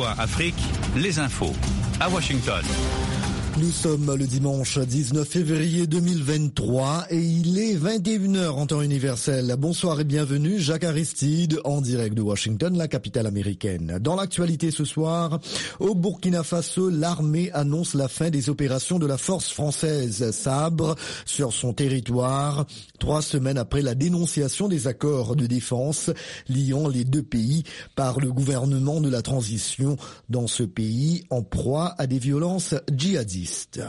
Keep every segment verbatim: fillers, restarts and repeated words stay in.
V O A Afrique, les infos à Washington. Nous sommes le dimanche dix-neuf février deux mille vingt-trois et il est vingt et une heures en temps universel. Bonsoir et bienvenue, Jacques Aristide en direct de Washington, la capitale américaine. Dans l'actualité ce soir, au Burkina Faso, l'armée annonce la fin des opérations de la force française Sabre sur son territoire, trois semaines après la dénonciation des accords de défense liant les deux pays par le gouvernement de la transition dans ce pays en proie à des violences djihadistes.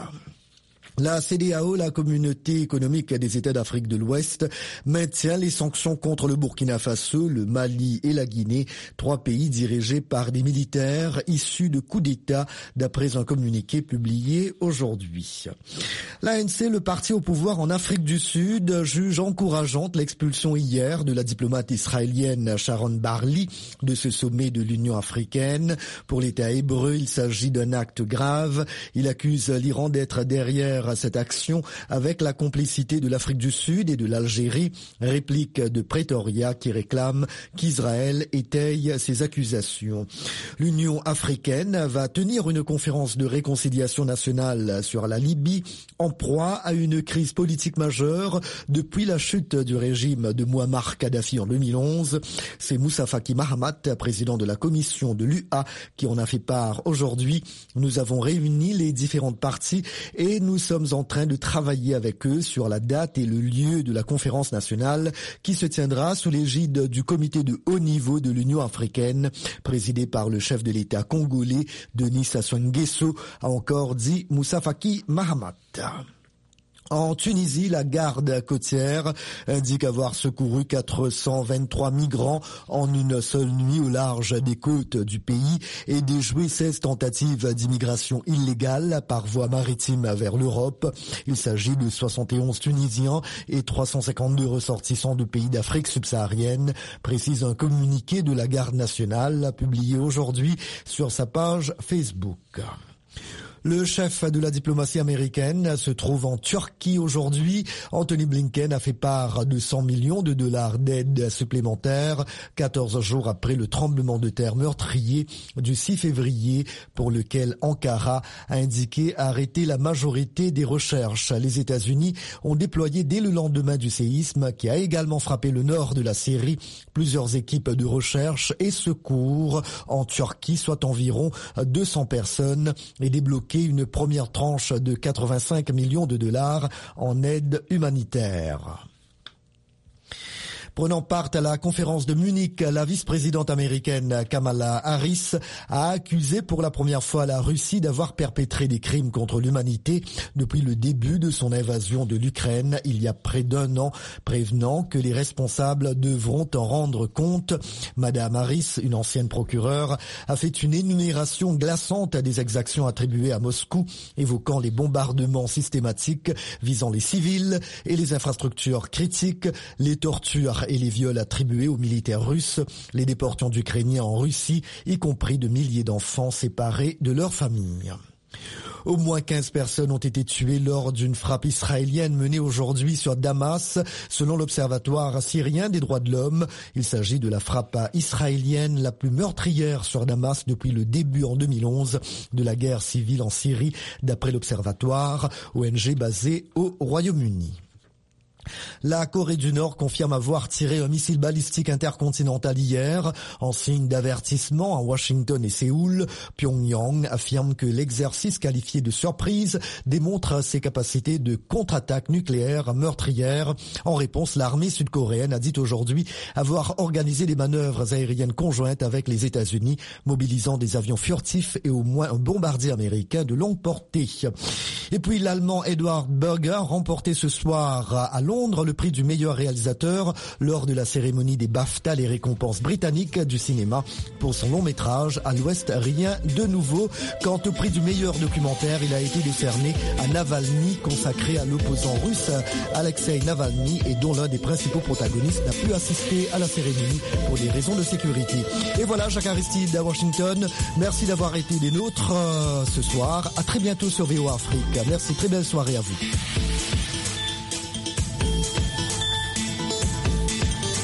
La C D A O, la Communauté économique des États d'Afrique de l'Ouest, maintient les sanctions contre le Burkina Faso, le Mali et la Guinée, trois pays dirigés par des militaires issus de coups d'État, d'après un communiqué publié aujourd'hui. L'A N C, le parti au pouvoir en Afrique du Sud, juge encourageante l'expulsion hier de la diplomate israélienne Sharon Barley de ce sommet de l'Union africaine. Pour l'État hébreu, il s'agit d'un acte grave. Il accuse l'Iran d'être derrière à cette action avec la complicité de l'Afrique du Sud et de l'Algérie, réplique de Pretoria qui réclame qu'Israël étaye ses accusations. L'Union africaine va tenir une conférence de réconciliation nationale sur la Libye en proie à une crise politique majeure depuis la chute du régime de Mouammar Kadhafi en deux mille onze. C'est Moussa Faki Mahamat, président de la commission de l'U A, qui en a fait part aujourd'hui. Nous avons réuni les différentes parties et nous sommes en train de travailler avec eux sur la date et le lieu de la conférence nationale qui se tiendra sous l'égide du comité de haut niveau de l'Union africaine, présidé par le chef de l'État congolais, Denis Sassou Nguesso, a encore dit Moussa Faki Mahamat. En Tunisie, la garde côtière indique avoir secouru quatre cent vingt-trois migrants en une seule nuit au large des côtes du pays et déjoué seize tentatives d'immigration illégale par voie maritime vers l'Europe. Il s'agit de soixante et onze Tunisiens et trois cent cinquante-deux ressortissants de pays d'Afrique subsaharienne, précise un communiqué de la garde nationale publié aujourd'hui sur sa page Facebook. Le chef de la diplomatie américaine se trouve en Turquie aujourd'hui. Anthony Blinken a fait part de cent millions de dollars d'aide supplémentaire, quatorze jours après le tremblement de terre meurtrier du six février, pour lequel Ankara a indiqué arrêter la majorité des recherches. Les États-Unis ont déployé dès le lendemain du séisme, qui a également frappé le nord de la Syrie, plusieurs équipes de recherche et secours en Turquie, soit environ deux cents personnes, et débloqué une première tranche de quatre-vingt-cinq millions de dollars en aide humanitaire. Prenant part à la conférence de Munich, la vice-présidente américaine Kamala Harris a accusé pour la première fois la Russie d'avoir perpétré des crimes contre l'humanité depuis le début de son invasion de l'Ukraine il y a près d'un an, prévenant que les responsables devront en rendre compte. Madame Harris, une ancienne procureure, a fait une énumération glaçante des exactions attribuées à Moscou, évoquant les bombardements systématiques visant les civils et les infrastructures critiques, les tortures et les viols attribués aux militaires russes, les déportations d'Ukrainiens en Russie, y compris de milliers d'enfants séparés de leurs familles. Au moins quinze personnes ont été tuées lors d'une frappe israélienne menée aujourd'hui sur Damas, selon l'Observatoire syrien des droits de l'homme. Il s'agit de la frappe israélienne la plus meurtrière sur Damas depuis le début en deux mille onze de la guerre civile en Syrie, d'après l'Observatoire, O N G basé au Royaume-Uni. La Corée du Nord confirme avoir tiré un missile balistique intercontinental hier, en signe d'avertissement à Washington et Séoul. Pyongyang affirme que l'exercice qualifié de surprise démontre ses capacités de contre-attaque nucléaire meurtrière. En réponse, l'armée sud-coréenne a dit aujourd'hui avoir organisé des manœuvres aériennes conjointes avec les États-Unis, mobilisant des avions furtifs et au moins un bombardier américain de longue portée. Et puis l'Allemand Edward Berger a remporté ce soir à Londres le prix du meilleur réalisateur lors de la cérémonie des BAFTA, les récompenses britanniques du cinéma, pour son long métrage À l'Ouest, rien de nouveau. Quant au prix du meilleur documentaire, il a été décerné à Navalny, consacré à l'opposant russe Alexei Navalny, et dont l'un des principaux protagonistes n'a pu assister à la cérémonie pour des raisons de sécurité. Et voilà, Jacques Aristide à Washington. Merci d'avoir été des nôtres euh, ce soir. À très bientôt sur V O A Afrique. Merci, très belle soirée à vous.